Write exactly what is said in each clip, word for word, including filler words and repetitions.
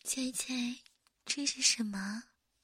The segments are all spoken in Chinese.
猜猜这是什么？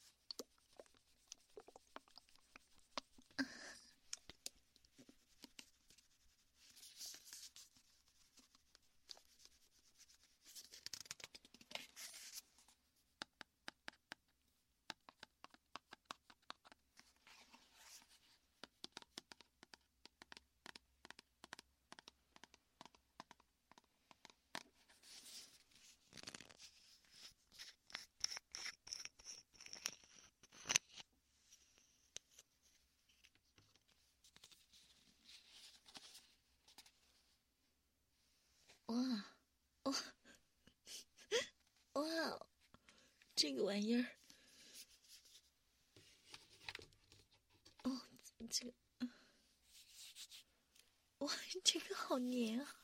哇哇哇！这个玩意儿，哦，这个，哇，这个好黏啊！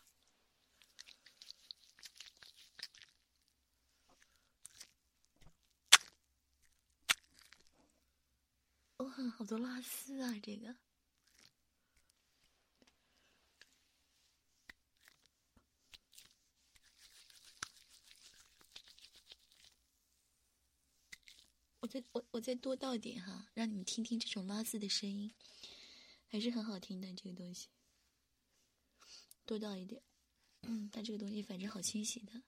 哇，好多拉丝啊！这个，我再我我再多倒点哈，让你们听听这种拉丝的声音，还是很好听的。这个东西，多倒一点。嗯，它这个东西反正好清洗的。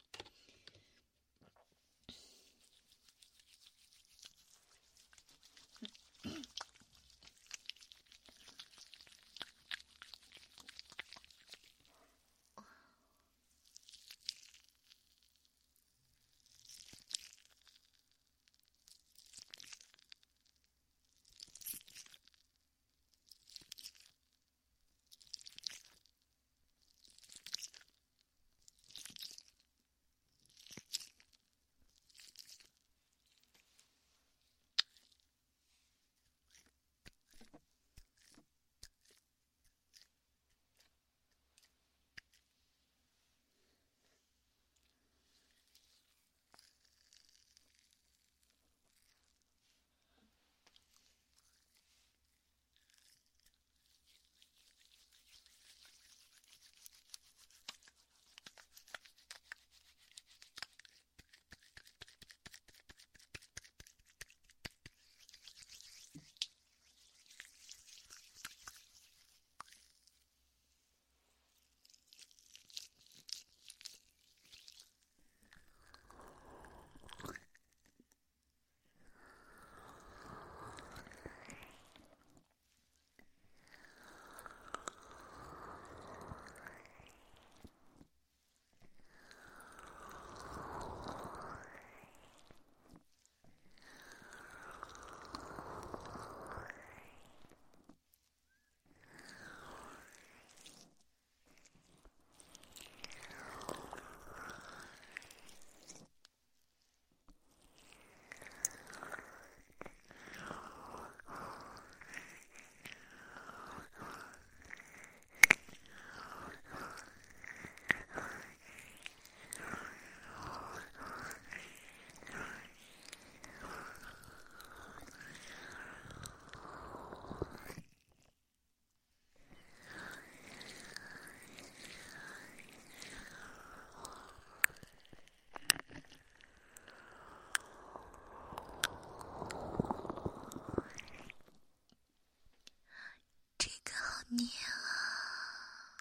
黏啊，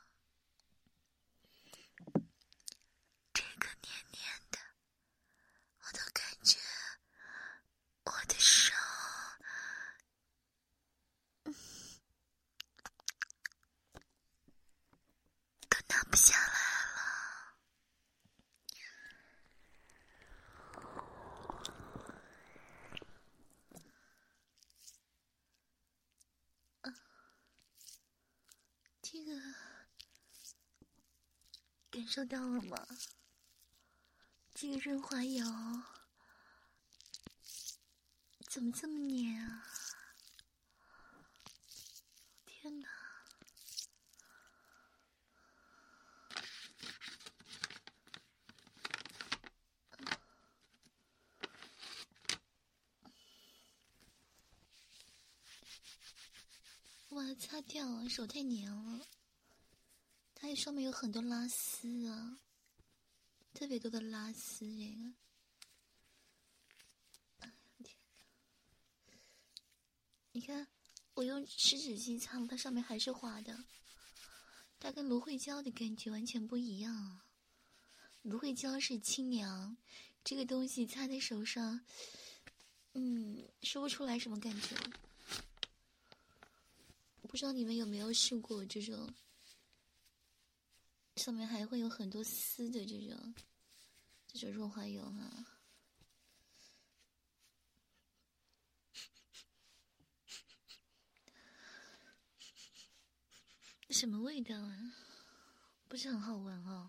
这个黏黏的，我都感觉我的手，嗯，都拿不下来了。嗯，这个感受到了吗？这个润滑油怎么这么黏啊？天哪！我把它擦掉啊，手太黏了。它上面有很多拉丝啊，特别多的拉丝，这个。 你看，我用湿纸巾擦了，它上面还是滑的，它跟芦荟胶的感觉完全不一样啊。芦荟胶是清凉，这个东西擦在手上，嗯，说不出来什么感觉。不知道你们有没有试过这种，上面还会有很多丝的这种，这种润滑油啊。什么味道啊？不是很好闻哦。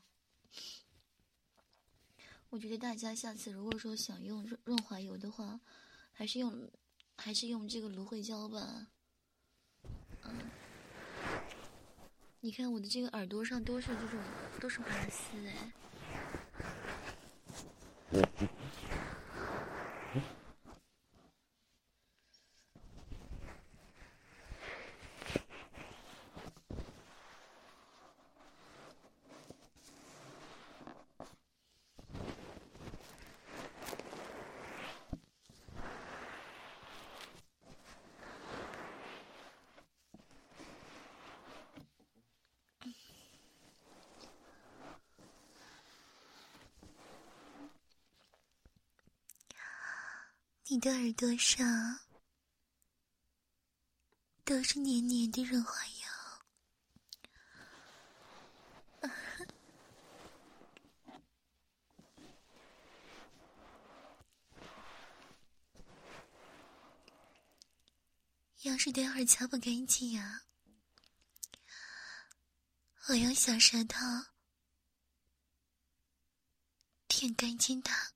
我觉得大家下次如果说想用润润滑油的话，还是用，还是用这个芦荟胶吧。嗯，你看我的这个耳朵上都是这种，都是拔丝哎。你的耳朵上都是黏黏的润滑油。要是待会儿擦不干净啊，我用小舌头舔干净它。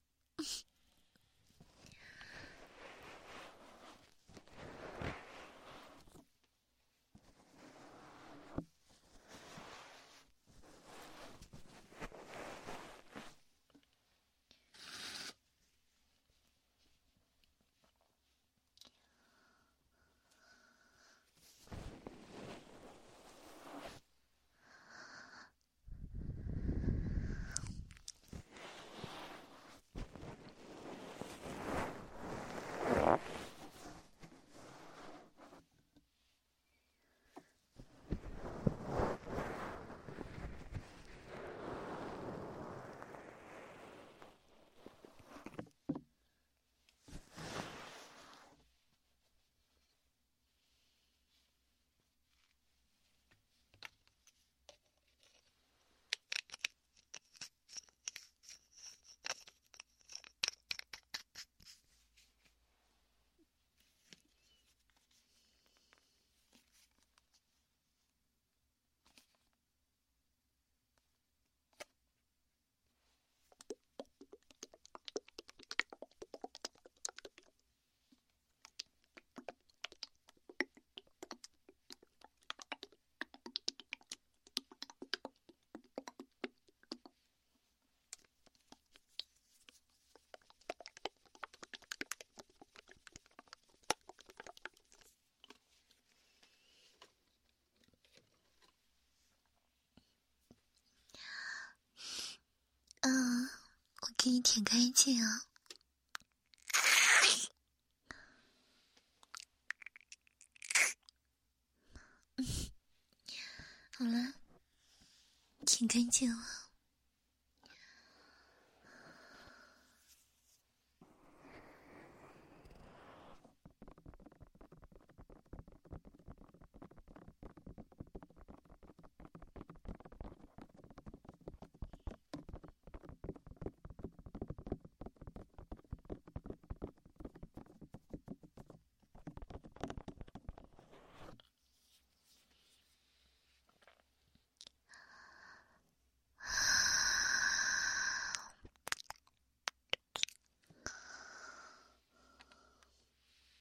嗯，我给你舔干净啊。嗯，好了，舔干净了。